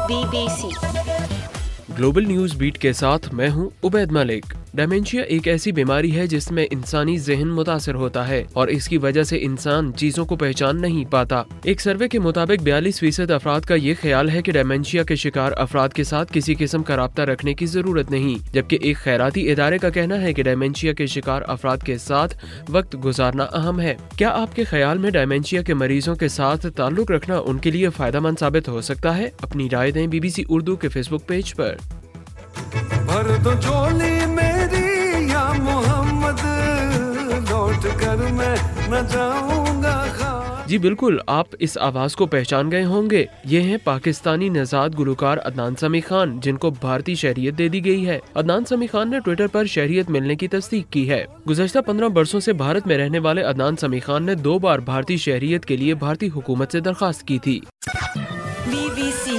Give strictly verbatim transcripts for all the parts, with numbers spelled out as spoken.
Be B C global news beat کے ساتھ میں ہوں عبید ملک۔ ڈیمنشیا ایک ایسی بیماری ہے جس میں انسانی ذہن متاثر ہوتا ہے اور اس کی وجہ سے انسان چیزوں کو پہچان نہیں پاتا۔ ایک سروے کے مطابق بیالیس فیصد افراد کا یہ خیال ہے کہ ڈیمنشیا کے شکار افراد کے ساتھ کسی قسم کا رابطہ رکھنے کی ضرورت نہیں، جبکہ ایک خیراتی ادارے کا کہنا ہے کہ ڈیمنشیا کے شکار افراد کے ساتھ وقت گزارنا اہم ہے۔ کیا آپ کے خیال میں ڈیمنشیا کے مریضوں کے ساتھ تعلق رکھنا ان کے لیے فائدہ مند ثابت ہو سکتا ہے؟ اپنی رائے دیں بی بی سی اردو کے فیس بک پیج پر۔ بھر دو جھولی میری یا محمد، لوٹ کر میں نہ جاؤں گا۔ جی بالکل، آپ اس آواز کو پہچان گئے ہوں گے۔ یہ ہیں پاکستانی نژاد گلوکار عدنان سمیع خان، جن کو بھارتی شہریت دے دی گئی ہے۔ عدنان سمیع خان نے ٹویٹر پر شہریت ملنے کی تصدیق کی ہے۔ گزشتہ پندرہ برسوں سے بھارت میں رہنے والے عدنان سمیع خان نے دو بار بھارتی شہریت کے لیے بھارتی حکومت سے درخواست کی تھی۔ بی بی سی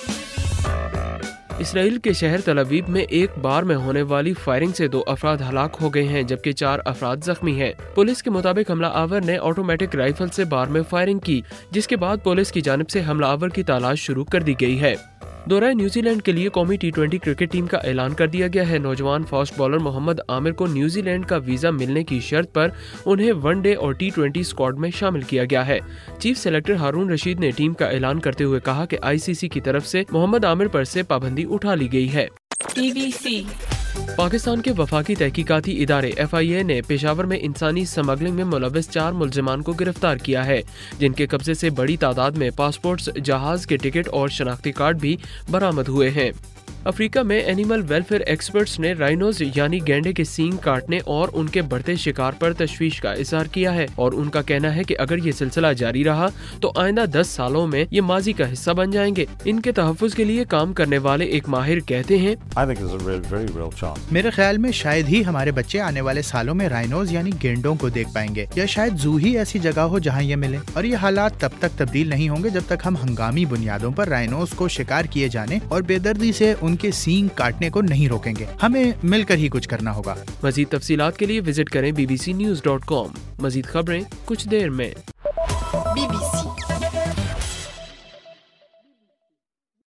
اسرائیل کے شہر تل ابیب میں ایک بار میں ہونے والی فائرنگ سے دو افراد ہلاک ہو گئے ہیں، جبکہ چار افراد زخمی ہیں۔ پولیس کے مطابق حملہ آور نے آٹومیٹک رائفل سے بار میں فائرنگ کی، جس کے بعد پولیس کی جانب سے حملہ آور کی تلاش شروع کر دی گئی ہے۔ دورہ نیوزی لینڈ کے لیے قومی ٹی ٹوینٹی کرکٹ ٹیم کا اعلان کر دیا گیا ہے۔ نوجوان فاسٹ بالر محمد عامر کو نیوزی لینڈ کا ویزا ملنے کی شرط پر انہیں ون ڈے اور ٹی ٹوینٹی اسکواڈ میں شامل کیا گیا ہے۔ چیف سلیکٹر ہارون رشید نے ٹیم کا اعلان کرتے ہوئے کہا کہ آئی سی سی کی طرف سے محمد عامر پر سے پابندی اٹھا لی گئی ہے۔ بی بی سی پاکستان کے وفاقی تحقیقاتی ادارے ایف آئی اے نے پشاور میں انسانی اسمگلنگ میں ملوث چار ملزمان کو گرفتار کیا ہے، جن کے قبضے سے بڑی تعداد میں پاسپورٹس، جہاز کے ٹکٹ اور شناختی کارڈ بھی برآمد ہوئے ہیں۔ افریقہ میں اینیمل ویلفیئر ایکسپرٹس نے رائنوز یعنی گینڈے کے سینگ کاٹنے اور ان کے بڑھتے شکار پر تشویش کا اظہار کیا ہے، اور ان کا کہنا ہے کہ اگر یہ سلسلہ جاری رہا تو آئندہ دس سالوں میں یہ ماضی کا حصہ بن جائیں گے۔ ان کے تحفظ کے لیے کام کرنے والے ایک ماہر کہتے ہیں، میرے خیال میں شاید ہی ہمارے بچے آنے والے سالوں میں رائنوز یعنی گینڈوں کو دیکھ پائیں گے، یا شاید زو ہی ایسی جگہ ہو جہاں یہ ملے، اور یہ حالات تب تک تبدیل نہیں ہوں گے جب تک ہم ہنگامی بنیادوں پر رائنوز کو شکار کیے جانے اور بے دردی سے ان کے سینگ کاٹنے کو نہیں روکیں گے۔ ہمیں مل کر ہی کچھ کرنا ہوگا۔ مزید تفصیلات کے لیے وزٹ کریں B B C news dot com. مزید خبریں کچھ دیر میں۔ Be be